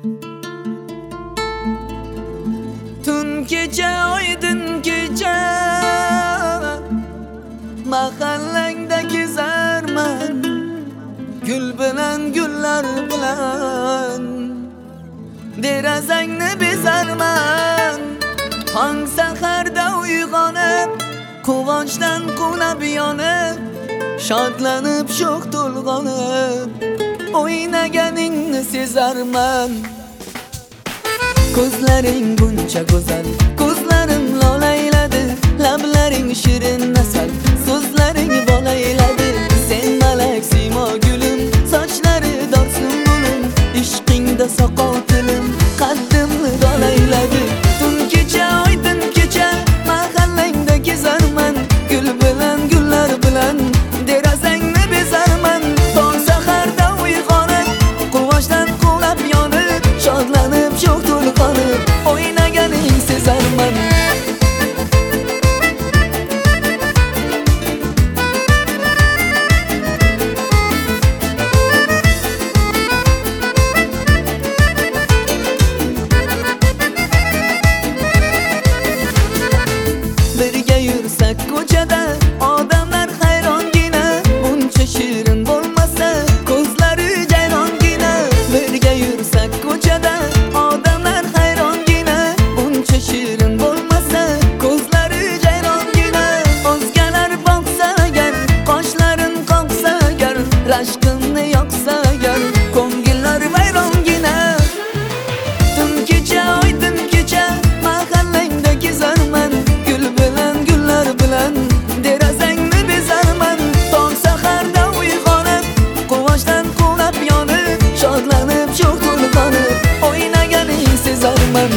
Tun kecha oydin kecha mahallangda kezarman, gul bilan gullar bilan derazangni bezarman. Tong saharda uyg'onib quvonchdan qunab yonib, shodlanib sho'x to'lg'onib o'ynaganingni sezarman. Ko'zlaring buncha go'zal, ko'zlarim lolayladi, lablaring shirin asal, so'zlaring bolayladi. Sen malak siymo gulim, sochlari dorsin bulim, ishqingda soqov tilim, qaddimni dolayladi. Tun kecha oydin kecha mahallangda kezarman, gul bilan gullar bilan derazangni bezarman. Tong saharda uyg'onib quvonchdan quvlab yonib, shodlanib sho'x to'lg'onib o'ynaganing sezarman. Birga yursak ko'chada odamlar hayrongina, buncha shirin bo'lmasa ko'zlari jayrongina. Birga yursak ko'chada odamlar hayrongina, buncha shirin bo'lmasa ko'zlari jayrongina. O'zgalar boqsa agar, qoshlarin qoqsa agar, rashqimni yoqsa agar, ko'ngillar vayrongina. Tun kecha oydin kecha mahallangda kezarman, gul bilan gullar bilan derazangni bezarman. Tong saharda uyg'onib quvonchdan quvlab yonib, shodlanib sho'x to'lg'onib o'ynaganing sezarman.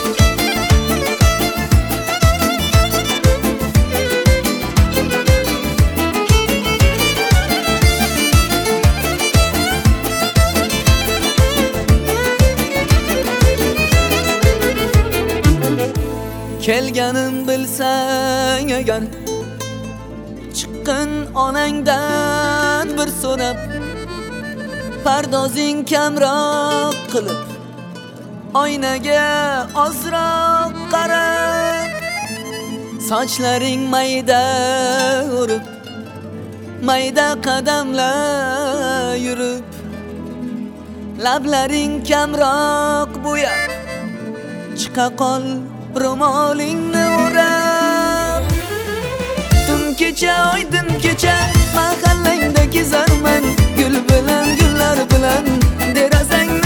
Kelganim bilsang agar, chiqqin onangdan bir so'rab, pardozing kamroq qilib, oynaga ozroq qarab, sochlaring mayda urib, mayda qadamlar yurib, lablaring kamroq bo'yab, chiqa qol ro'molingni o'rab. Tun kecha oydin kecha mahallangda kezarman, gul bilan gullar bilan derazangni